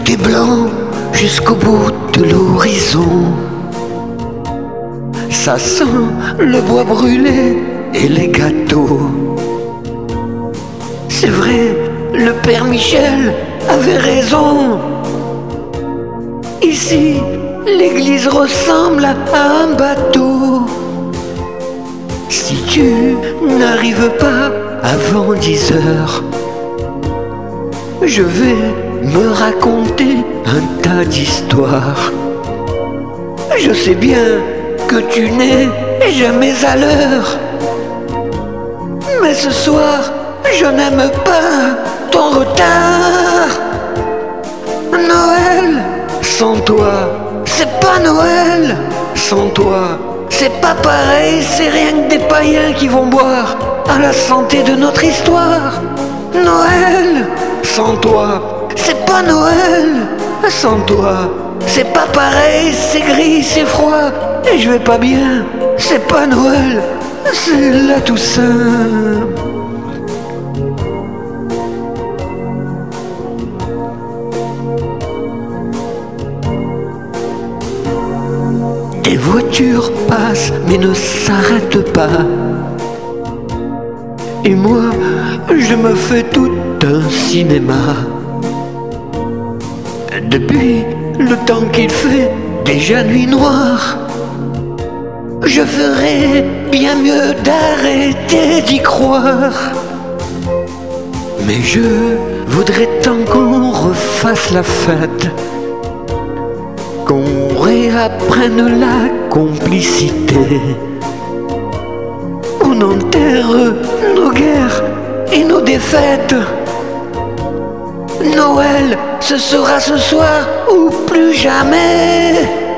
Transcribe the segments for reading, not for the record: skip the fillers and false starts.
Tout est blanc jusqu'au bout de l'horizon. Ça sent le bois brûlé et les gâteaux. C'est vrai, le père Michel avait raison. Ici, l'église ressemble à un bateau. Si tu n'arrives pas avant 10 heures, je vais me raconter un tas d'histoires. Je sais bien que tu n'es jamais à l'heure, mais ce soir, je n'aime pas ton retard. Noël, sans toi, c'est pas Noël. Sans toi, c'est pas pareil, c'est rien que des païens qui vont boire à la santé de notre histoire. Noël, sans toi, c'est pas Noël. Sans toi, c'est pas pareil, c'est gris, c'est froid, et je vais pas bien. C'est pas Noël, c'est la Toussaint. Des voitures passent mais ne s'arrêtent pas. Et moi, je me fais tout un cinéma. Depuis le temps qu'il fait déjà nuit noire, je ferais bien mieux d'arrêter d'y croire. Mais je voudrais tant qu'on refasse la fête, qu'on réapprenne la complicité. On enterre nos guerres et nos défaites. Noël, ce sera ce soir ou plus jamais.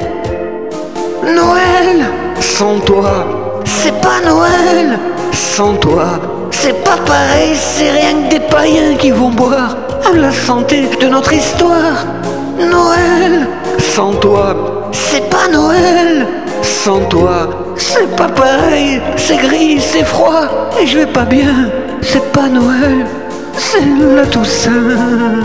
Noël, sans toi, c'est pas Noël. Sans toi, c'est pas pareil, c'est rien que des païens qui vont boire à la santé de notre histoire. Noël, sans toi, c'est pas Noël. Sans toi, c'est pas pareil, c'est gris, c'est froid, et je vais pas bien. C'est pas Noël, c'est la Toussaint.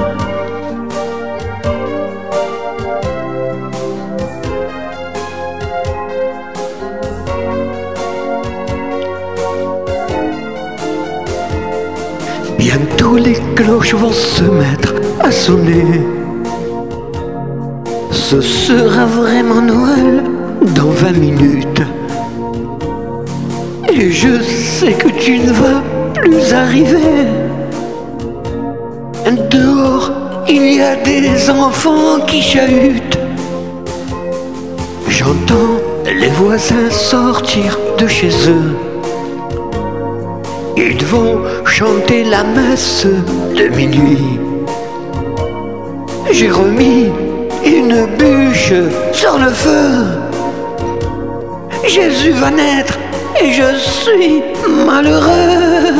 Bientôt les cloches vont se mettre à sonner. Ce sera vraiment Noël dans 20 minutes. Et je sais que tu ne vas plus arriver. Dehors, il y a des enfants qui chahutent. J'entends les voisins sortir de chez eux. Ils vont chanter la messe de minuit. J'ai remis une bûche sur le feu. Jésus va naître et je suis malheureux.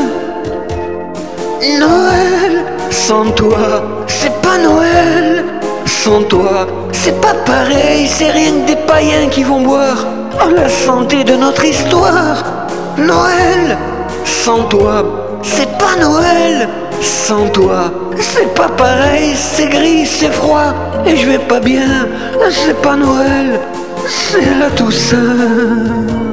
Noël, sans toi, c'est pas Noël. Sans toi, c'est pas pareil, c'est rien que des païens qui vont boire à la santé de notre histoire. Noël, sans toi, c'est pas Noël. Sans toi, c'est pas pareil, c'est gris, c'est froid, et je vais pas bien. C'est pas Noël, c'est la Toussaint.